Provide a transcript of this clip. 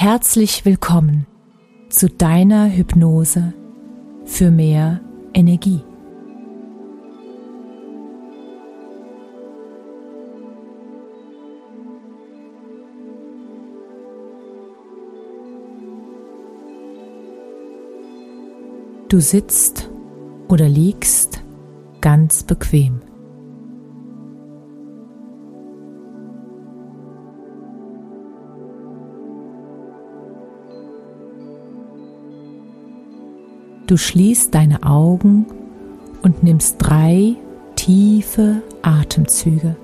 Herzlich willkommen zu deiner Hypnose für mehr Energie. Du sitzt oder liegst ganz bequem. Du schließt deine Augen und nimmst 3 tiefe Atemzüge.